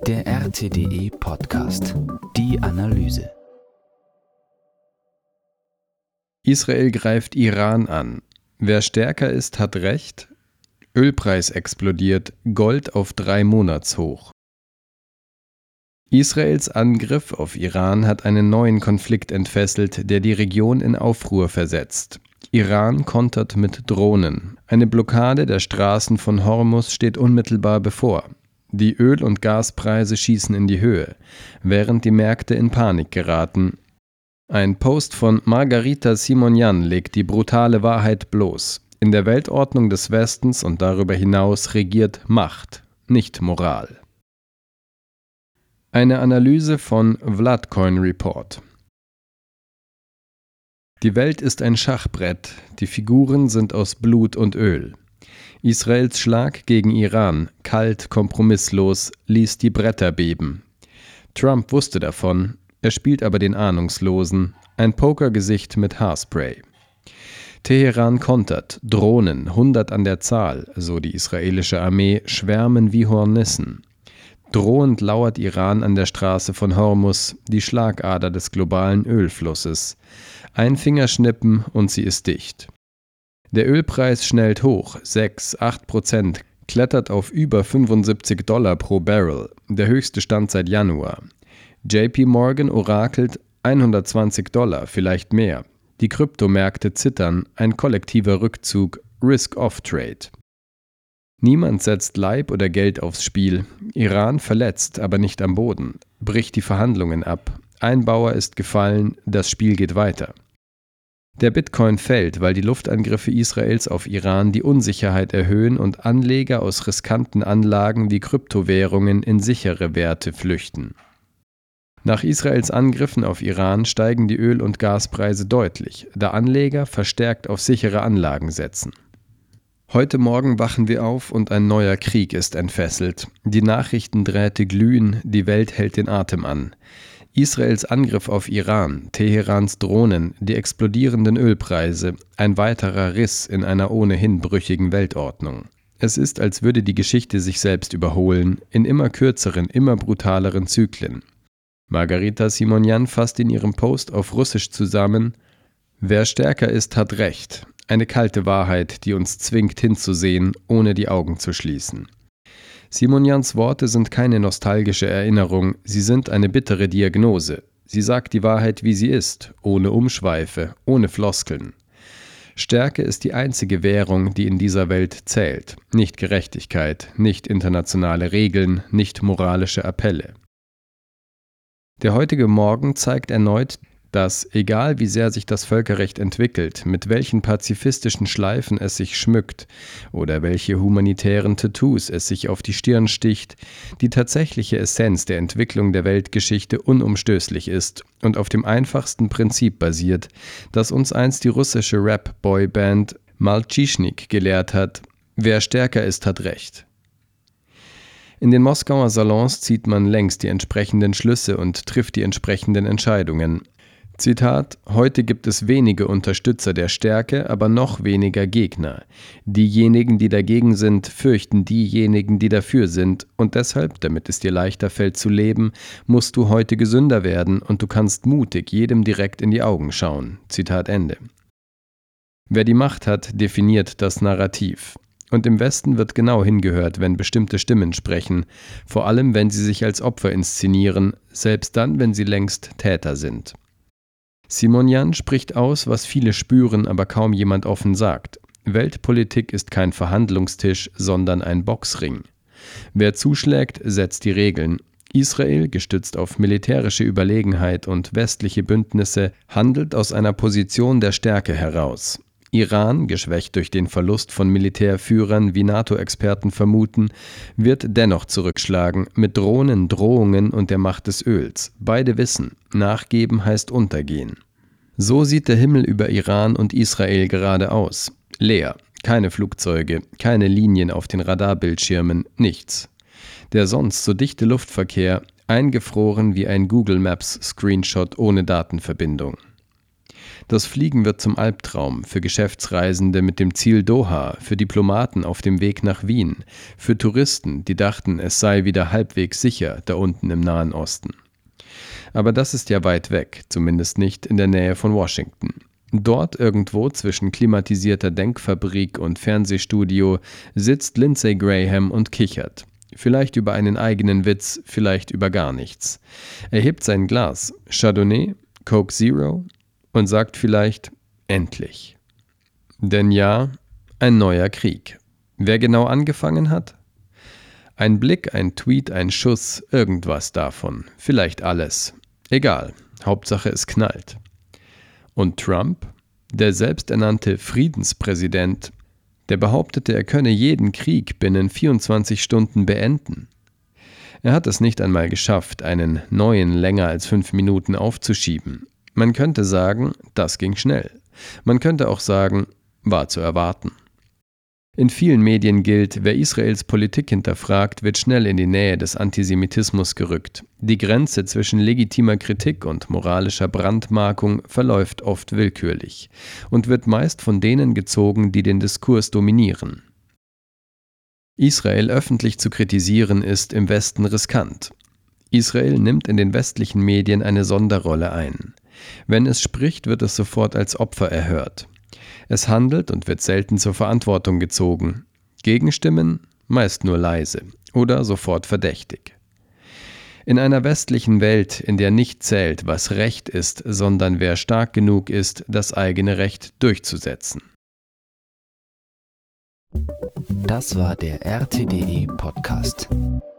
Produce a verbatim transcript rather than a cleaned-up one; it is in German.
Der R T D E Podcast. Die Analyse. Israel greift Iran an. Wer stärker ist, hat Recht. Ölpreis explodiert, Gold auf drei Monatshoch. Israels Angriff auf Iran hat einen neuen Konflikt entfesselt, der die Region in Aufruhr versetzt. Iran kontert mit Drohnen. Eine Blockade der Straßen von Hormuz steht unmittelbar bevor. Die Öl- und Gaspreise schießen in die Höhe, während die Märkte in Panik geraten. Ein Post von Margarita Simonyan legt die brutale Wahrheit bloß. In der Weltordnung des Westens und darüber hinaus regiert Macht, nicht Moral. Eine Analyse von Vladcoin Report. Die Welt ist ein Schachbrett, die Figuren sind aus Blut und Öl. Israels Schlag gegen Iran, kalt, kompromisslos, ließ die Bretter beben. Trump wusste davon, er spielt aber den Ahnungslosen, ein Pokergesicht mit Haarspray. Teheran kontert, Drohnen, hundert an der Zahl, so die israelische Armee, schwärmen wie Hornissen. Drohend lauert Iran an der Straße von Hormuz, die Schlagader des globalen Ölflusses. Ein Fingerschnippen und sie ist dicht. Der Ölpreis schnellt hoch, sechs, acht Prozent, klettert auf über fünfundsiebzig Dollar pro Barrel, der höchste Stand seit Januar. J P Morgan orakelt hundertzwanzig Dollar, vielleicht mehr. Die Kryptomärkte zittern, ein kollektiver Rückzug, Risk-Off-Trade. Niemand setzt Leib oder Geld aufs Spiel. Iran verletzt, aber nicht am Boden, bricht die Verhandlungen ab. Ein Bauer ist gefallen, das Spiel geht weiter. Der Bitcoin fällt, weil die Luftangriffe Israels auf Iran die Unsicherheit erhöhen und Anleger aus riskanten Anlagen wie Kryptowährungen in sichere Werte flüchten. Nach Israels Angriffen auf Iran steigen die Öl- und Gaspreise deutlich, da Anleger verstärkt auf sichere Anlagen setzen. Heute Morgen wachen wir auf und ein neuer Krieg ist entfesselt. Die Nachrichtendrähte glühen, die Welt hält den Atem an. Israels Angriff auf Iran, Teherans Drohnen, die explodierenden Ölpreise, ein weiterer Riss in einer ohnehin brüchigen Weltordnung. Es ist, als würde die Geschichte sich selbst überholen, in immer kürzeren, immer brutaleren Zyklen. Margarita Simonyan fasst in ihrem Post auf Russisch zusammen: Wer stärker ist, hat Recht. Eine kalte Wahrheit, die uns zwingt hinzusehen, ohne die Augen zu schließen. Simonyans Worte sind keine nostalgische Erinnerung, sie sind eine bittere Diagnose. Sie sagt die Wahrheit, wie sie ist, ohne Umschweife, ohne Floskeln. Stärke ist die einzige Währung, die in dieser Welt zählt. Nicht Gerechtigkeit, nicht internationale Regeln, nicht moralische Appelle. Der heutige Morgen zeigt erneut, dass, egal wie sehr sich das Völkerrecht entwickelt, mit welchen pazifistischen Schleifen es sich schmückt oder welche humanitären Tattoos es sich auf die Stirn sticht, die tatsächliche Essenz der Entwicklung der Weltgeschichte unumstößlich ist und auf dem einfachsten Prinzip basiert, das uns einst die russische Rap-Boyband Maltschishnik gelehrt hat: Wer stärker ist, hat Recht. In den Moskauer Salons zieht man längst die entsprechenden Schlüsse und trifft die entsprechenden Entscheidungen. Zitat: Heute gibt es wenige Unterstützer der Stärke, aber noch weniger Gegner. Diejenigen, die dagegen sind, fürchten diejenigen, die dafür sind, und deshalb, damit es dir leichter fällt zu leben, musst du heute gesünder werden und du kannst mutig jedem direkt in die Augen schauen. Zitat Ende. Wer die Macht hat, definiert das Narrativ. Und im Westen wird genau hingehört, wenn bestimmte Stimmen sprechen, vor allem wenn sie sich als Opfer inszenieren, selbst dann, wenn sie längst Täter sind. Simonyan spricht aus, was viele spüren, aber kaum jemand offen sagt. Weltpolitik ist kein Verhandlungstisch, sondern ein Boxring. Wer zuschlägt, setzt die Regeln. Israel, gestützt auf militärische Überlegenheit und westliche Bündnisse, handelt aus einer Position der Stärke heraus. Iran, geschwächt durch den Verlust von Militärführern, wie NATO-Experten vermuten, wird dennoch zurückschlagen, mit Drohnen, Drohungen und der Macht des Öls. Beide wissen, nachgeben heißt untergehen. So sieht der Himmel über Iran und Israel gerade aus. Leer, keine Flugzeuge, keine Linien auf den Radarbildschirmen, nichts. Der sonst so dichte Luftverkehr, eingefroren wie ein Google Maps Screenshot ohne Datenverbindung. Das Fliegen wird zum Albtraum für Geschäftsreisende mit dem Ziel Doha, für Diplomaten auf dem Weg nach Wien, für Touristen, die dachten, es sei wieder halbwegs sicher da unten im Nahen Osten. Aber das ist ja weit weg, zumindest nicht in der Nähe von Washington. Dort irgendwo zwischen klimatisierter Denkfabrik und Fernsehstudio sitzt Lindsey Graham und kichert. Vielleicht über einen eigenen Witz, vielleicht über gar nichts. Er hebt sein Glas, Chardonnay, Coke Zero, und sagt vielleicht, endlich. Denn ja, ein neuer Krieg. Wer genau angefangen hat? Ein Blick, ein Tweet, ein Schuss, irgendwas davon. Vielleicht alles. Egal, Hauptsache es knallt. Und Trump, der selbsternannte Friedenspräsident, der behauptete, er könne jeden Krieg binnen vierundzwanzig Stunden beenden. Er hat es nicht einmal geschafft, einen neuen länger als fünf Minuten aufzuschieben. Man könnte sagen, das ging schnell. Man könnte auch sagen, war zu erwarten. In vielen Medien gilt, wer Israels Politik hinterfragt, wird schnell in die Nähe des Antisemitismus gerückt. Die Grenze zwischen legitimer Kritik und moralischer Brandmarkung verläuft oft willkürlich und wird meist von denen gezogen, die den Diskurs dominieren. Israel öffentlich zu kritisieren ist im Westen riskant. Israel nimmt in den westlichen Medien eine Sonderrolle ein. Wenn es spricht, wird es sofort als Opfer erhört. Es handelt und wird selten zur Verantwortung gezogen. Gegenstimmen meist nur leise oder sofort verdächtig. In einer westlichen Welt, in der nicht zählt, was Recht ist, sondern wer stark genug ist, das eigene Recht durchzusetzen. Das war der R T D E Podcast.